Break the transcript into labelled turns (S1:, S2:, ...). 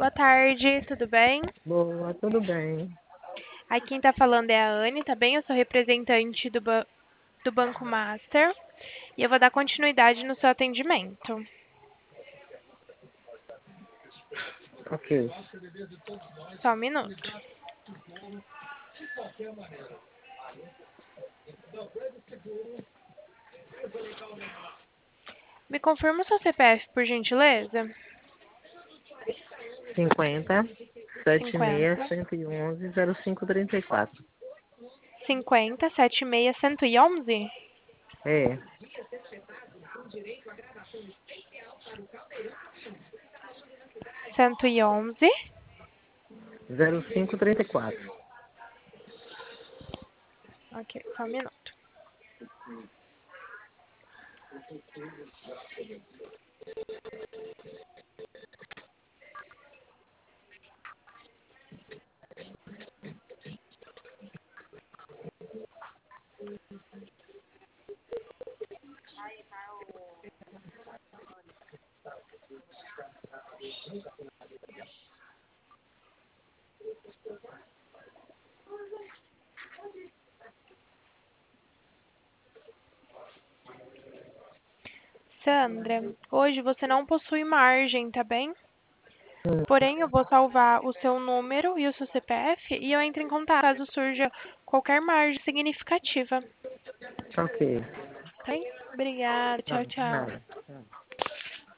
S1: Boa tarde, tudo bem?
S2: Boa, tudo bem.
S1: Aqui quem tá falando é a Anne, tá bem? Eu sou representante do Banco Master e eu vou dar continuidade no seu atendimento.
S2: Ok.
S1: Só um minuto. Me confirma o seu CPF, por gentileza?
S2: 50 76
S1: 50
S2: 111 0534.
S1: 50 76 111
S2: É,
S1: 111.
S2: 0534.
S1: Ok, só um minuto. Sandra, hoje você não possui margem, tá bem? Porém, eu vou salvar o seu número e o seu CPF e eu entro em contato caso surja qualquer margem significativa.
S2: Ok.
S1: Tá bem? Obrigada.
S2: Tá,
S1: Tchau, tchau.
S2: nada.